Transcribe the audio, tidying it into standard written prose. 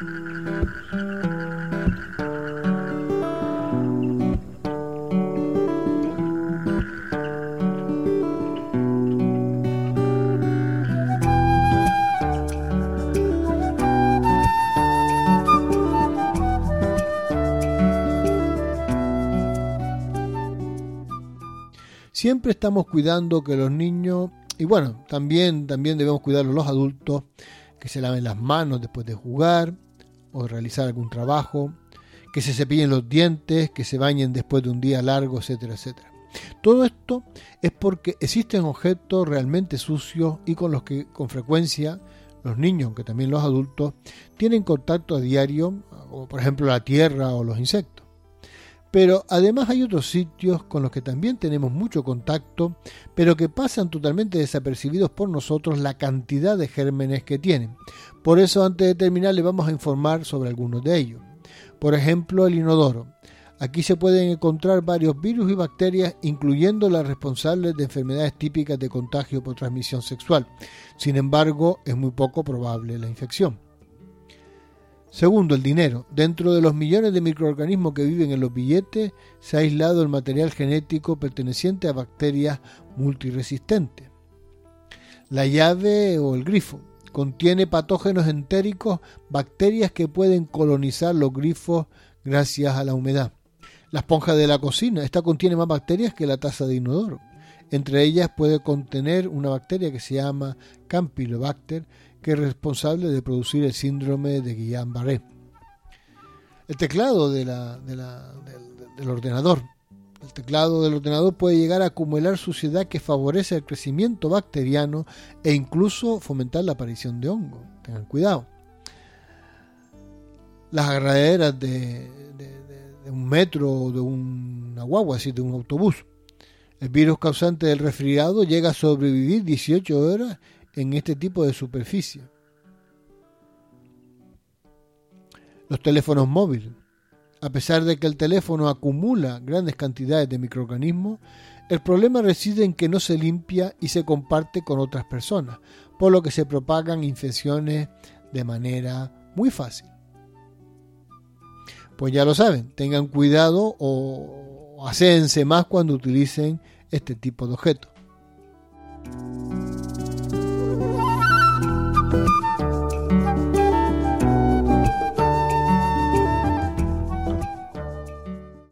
Siempre estamos cuidando que los niños, y bueno, también debemos cuidar los adultos, que se laven las manos después de jugar o de realizar algún trabajo, que se cepillen los dientes, que se bañen después de un día largo, etcétera, etcétera. Todo esto es porque existen objetos realmente sucios y con los que con frecuencia los niños, aunque también los adultos, tienen contacto a diario, como por ejemplo la tierra o los insectos. Pero además hay otros sitios con los que también tenemos mucho contacto, pero que pasan totalmente desapercibidos por nosotros la cantidad de gérmenes que tienen. Por eso, antes de terminar, les vamos a informar sobre algunos de ellos. Por ejemplo, el inodoro. Aquí se pueden encontrar varios virus y bacterias, incluyendo las responsables de enfermedades típicas de contagio por transmisión sexual. Sin embargo, es muy poco probable la infección. Segundo, el dinero. Dentro de los millones de microorganismos que viven en los billetes, se ha aislado el material genético perteneciente a bacterias multiresistentes. La llave o el grifo contiene patógenos entéricos, bacterias que pueden colonizar los grifos gracias a la humedad. La esponja de la cocina, esta contiene más bacterias que la taza de inodoro. Entre ellas puede contener una bacteria que se llama Campylobacter, que es responsable de producir el síndrome de Guillain-Barré. El teclado del ordenador. El teclado del ordenador puede llegar a acumular suciedad que favorece el crecimiento bacteriano e incluso fomentar la aparición de hongos. Tengan cuidado. Las agarraderas de un metro o de una guagua, así de un autobús. El virus causante del resfriado llega a sobrevivir 18 horas en este tipo de superficie. Los teléfonos móviles. A pesar de que el teléfono acumula grandes cantidades de microorganismos, el problema reside en que no se limpia y se comparte con otras personas, por lo que se propagan infecciones de manera muy fácil. Pues ya lo saben, tengan cuidado o aséense más cuando utilicen este tipo de objetos.